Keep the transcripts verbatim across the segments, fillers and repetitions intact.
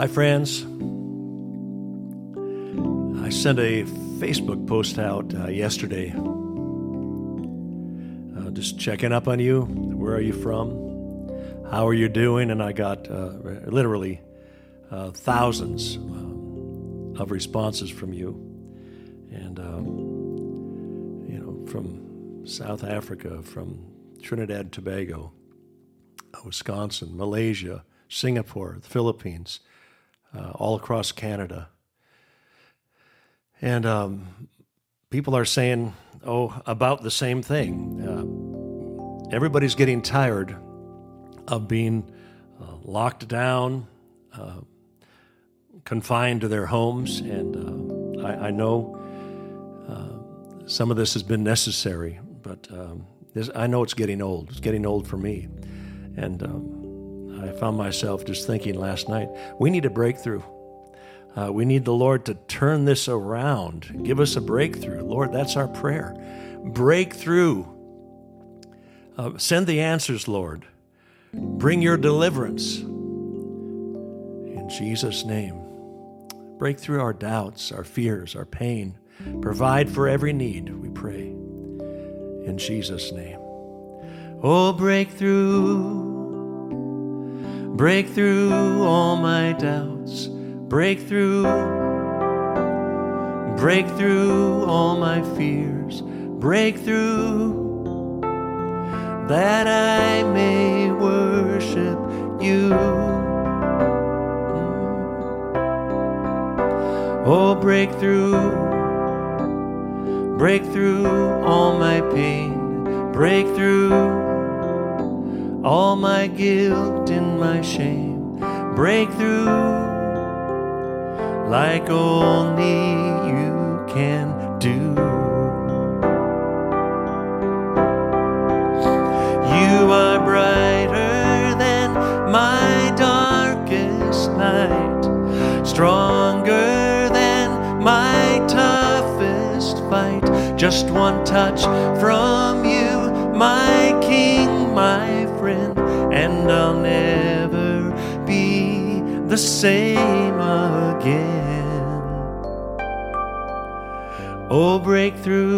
Hi, friends. I sent a Facebook post out uh, yesterday, uh, just checking up on you. Where are you from? How are you doing? And I got uh, literally uh, thousands um, of responses from you. And, um, you know, from South Africa, from Trinidad and Tobago, Wisconsin, Malaysia, Singapore, the Philippines, uh, all across Canada. And um, people are saying, oh, about the same thing. Uh, everybody's getting tired of being uh, locked down, uh, confined to their homes. And uh, I, I know uh, some of this has been necessary, but um, this, I know it's getting old. It's getting old for me. And um, I found myself just thinking last night, we need a breakthrough. Uh, we need the Lord to turn this around. Give us a breakthrough. Lord, that's our prayer. Breakthrough. Uh, send the answers, Lord. Bring your deliverance. In Jesus' name. Break through our doubts, our fears, our pain. Provide for every need, we pray. In Jesus' name. Oh, breakthrough. Break through all my doubts. Break through, break through all my fears, break through, that I may worship you. Oh, break through, break through all my pain, break through all my guilt and my shame, break through, like only you can do. You are brighter than my darkest night, stronger than my toughest fight. Just one touch from you, my King, my friend, and I'll never be the same again. Oh, break through,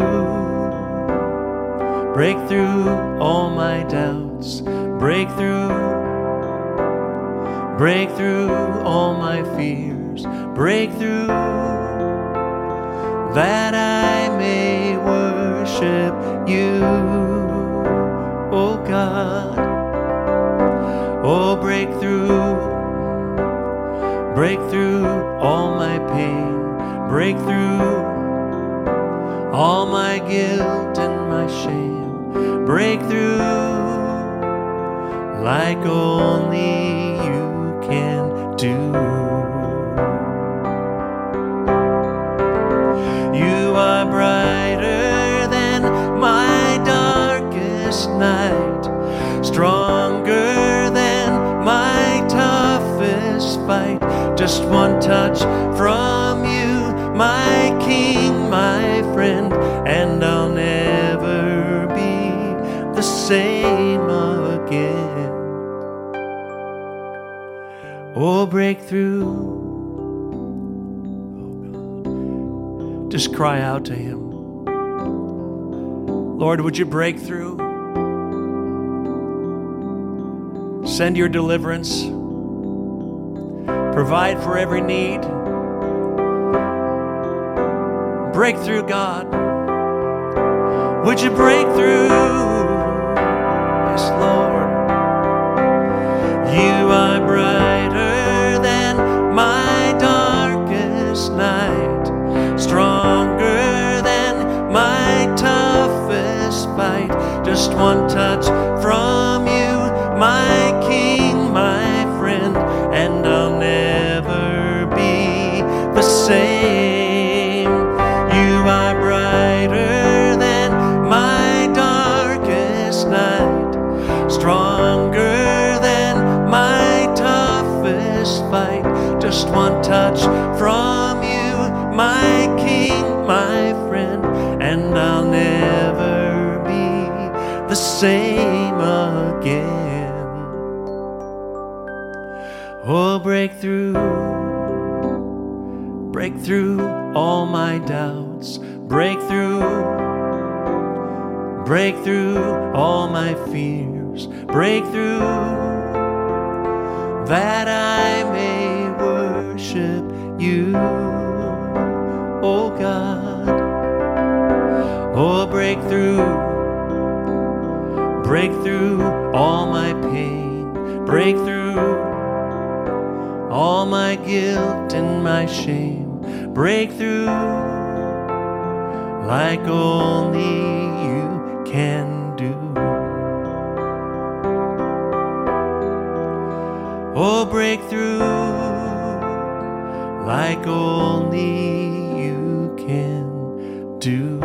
break through all my doubts, break through, break through all my fears, break through, that I may worship you, oh God. Oh, break through, break through all my pain, break through all my guilt and my shame, break through like only you can do. You are brighter than my darkest night, stronger than my toughest fight. Just one touch from you, my King, my friend, and I'll never be the same again. Oh, breakthrough. Oh God. Just cry out to Him. Lord, would you break through? Send your deliverance. Provide for every need. Break through, God. Would you break through? Yes, Lord. You are brighter than my darkest night, stronger than my toughest fight. Just one touch from you, my King, my friend, and I'll never be the same. You are brighter than my darkest night, stronger than my toughest fight. Just one touch from you, my King, my friend, and I'll never be the same. Oh, break through, break through all my doubts, break through, break through all my fears, break through, that I may worship you, oh God. Oh, break through, break through all my pain, break through all my guilt and my shame, break through like only you can do. Oh, break through like only you can do.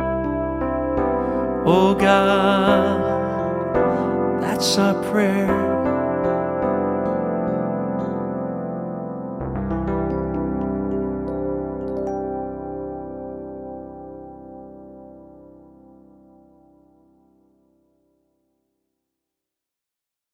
Oh God, that's our prayer.